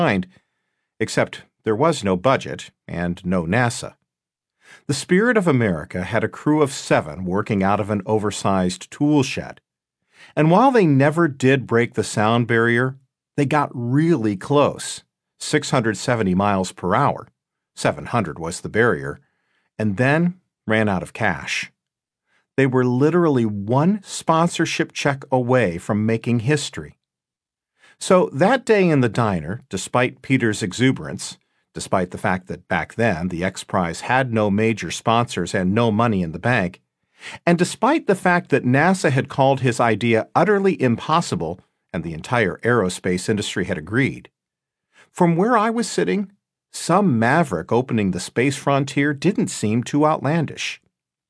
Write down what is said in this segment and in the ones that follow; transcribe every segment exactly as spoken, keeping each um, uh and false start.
mind, except there was no budget and no NASA. The Spirit of America had a crew of seven working out of an oversized tool shed. And while they never did break the sound barrier, they got really close, six hundred seventy miles per hour, seven hundred was the barrier, and then ran out of cash. They were literally one sponsorship check away from making history. So that day in the diner, despite Peter's exuberance, despite the fact that back then the X Prize had no major sponsors and no money in the bank, and despite the fact that NASA had called his idea utterly impossible and the entire aerospace industry had agreed, from where I was sitting, some maverick opening the space frontier didn't seem too outlandish.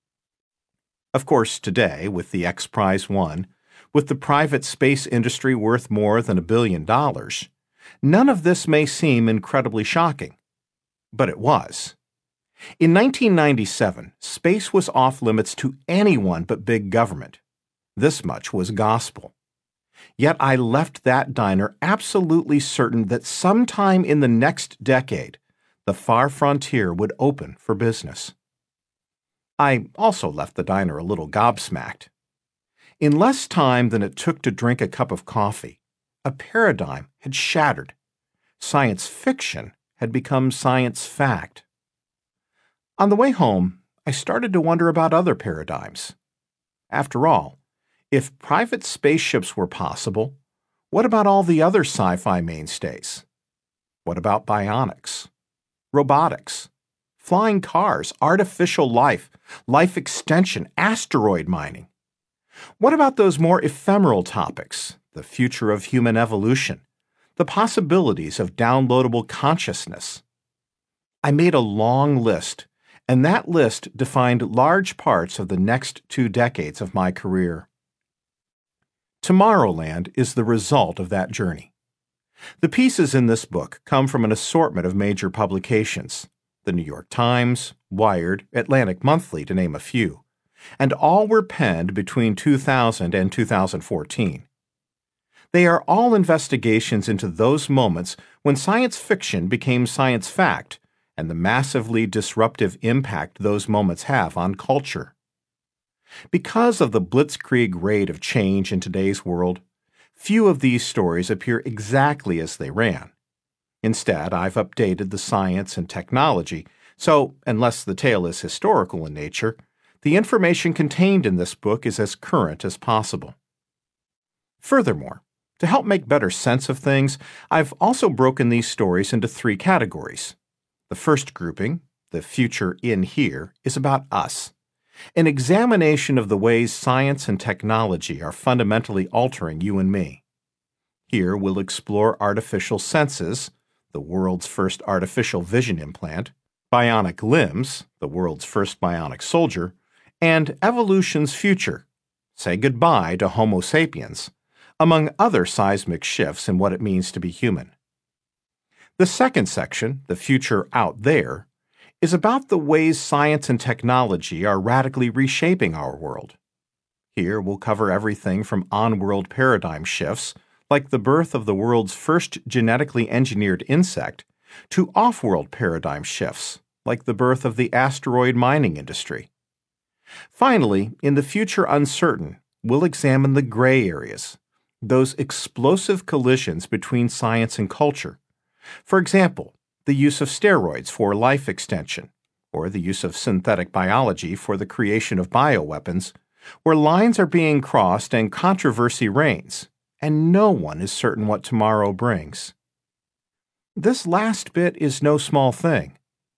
Of course, today, with the X Prize won, with the private space industry worth more than a billion dollars, none of this may seem incredibly shocking. But it was. In nineteen ninety-seven, space was off limits to anyone but big government. This much was gospel. Yet I left that diner absolutely certain that sometime in the next decade, the far frontier would open for business. I also left the diner a little gobsmacked. In less time than it took to drink a cup of coffee, a paradigm had shattered. Science fiction had become science fact. On the way home, I started to wonder about other paradigms. After all, if private spaceships were possible, what about all the other sci-fi mainstays? What about bionics, robotics, flying cars, artificial life, life extension, asteroid mining? What about those more ephemeral topics, the future of human evolution, the possibilities of downloadable consciousness? I made a long list, and that list defined large parts of the next two decades of my career. Tomorrowland is the result of that journey. The pieces in this book come from an assortment of major publications, the New York Times, Wired, Atlantic Monthly, to name a few, and all were penned between two thousand and two thousand fourteen. They are all investigations into those moments when science fiction became science fact and the massively disruptive impact those moments have on culture. Because of the blitzkrieg rate of change in today's world, few of these stories appear exactly as they ran. Instead, I've updated the science and technology, so, unless the tale is historical in nature, the information contained in this book is as current as possible. Furthermore, to help make better sense of things, I've also broken these stories into three categories. The first grouping, The Future in Here, is about us, an examination of the ways science and technology are fundamentally altering you and me. Here we'll explore artificial senses, the world's first artificial vision implant, bionic limbs, the world's first bionic soldier, and evolution's future, say goodbye to Homo sapiens, among other seismic shifts in what it means to be human. The second section, The Future Out There, is about the ways science and technology are radically reshaping our world. Here we'll cover everything from on-world paradigm shifts, like the birth of the world's first genetically engineered insect, to off-world paradigm shifts, like the birth of the asteroid mining industry. Finally, in The Future Uncertain, we'll examine the gray areas, those explosive collisions between science and culture. For example, the use of steroids for life extension, or the use of synthetic biology for the creation of bioweapons, where lines are being crossed and controversy reigns, and no one is certain what tomorrow brings. This last bit is no small thing.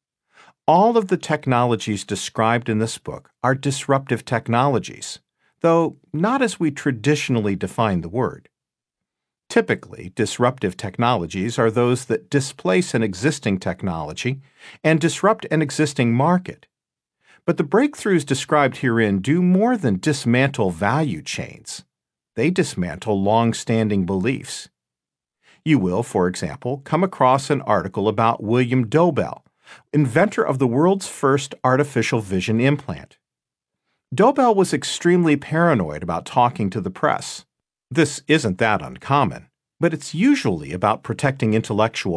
All of the technologies described in this book are disruptive technologies, though not as we traditionally define the word. Typically, disruptive technologies are those that displace an existing technology and disrupt an existing market. But the breakthroughs described herein do more than dismantle value chains. They dismantle long-standing beliefs. You will, for example, come across an article about William Dobell, inventor of the world's first artificial vision implant. Dobell was extremely paranoid about talking to the press. This isn't that uncommon, but it's usually about protecting intellectual